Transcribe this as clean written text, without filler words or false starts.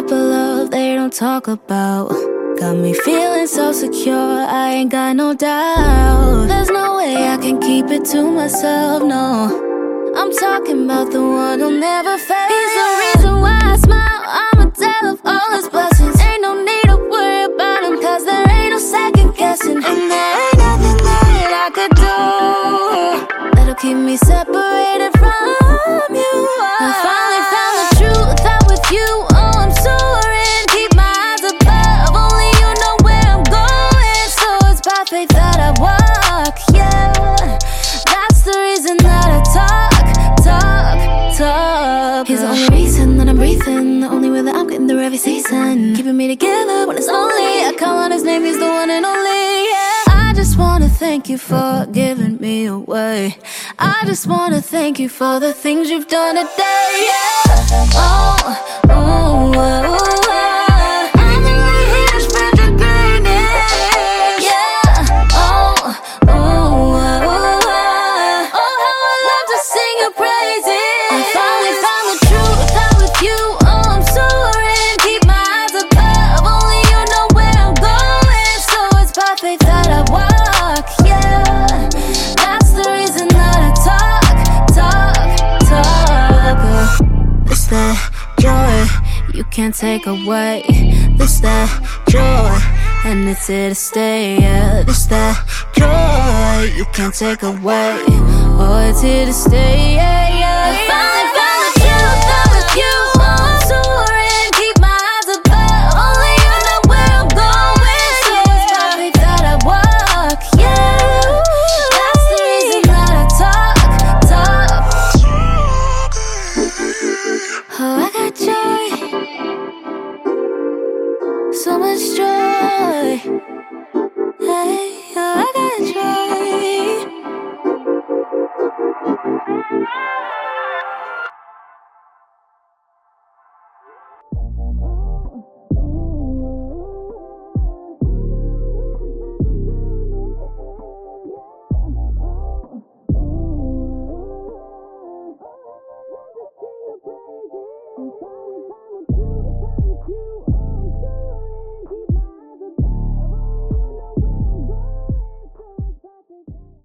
type of love they don't talk about. Got me feeling so secure, I ain't got no doubt. There's no way I can keep it to myself, no. I'm talking about the one who'll never fail. He's the reason why I smile, I'm a tale of all his blessings. Ain't no need to worry about him, cause there ain't no second guessing. And there ain't nothing that I could do that'll keep me separated from you. I finally found the truth out with you. Oh, I'm soaring, keep my eyes above. Only you know where I'm going, so it's by faith that I walk, yeah. That's the reason that I talk. He's the only reason that I'm breathing, the only way that I'm getting through every season, keeping me together when it's lonely. I call on his name, he's the one and only, yeah. I just wanna thank you for giving me away. I just wanna thank you for the things you've done today, yeah. Oh, oh, oh, oh. You can't take away. This that joy, and it's here to stay. Yeah, this that joy you can't take away. Oh, it's here to stay. Yeah, yeah. I finally found the truth out with you. Oh, I'm soaring, keep my eyes above. Only you know where I'm going, so it's by faith that I walk. Yeah, that's the reason that I talk. Oh, I got joy. So much joy. Hey, oh, I got joy.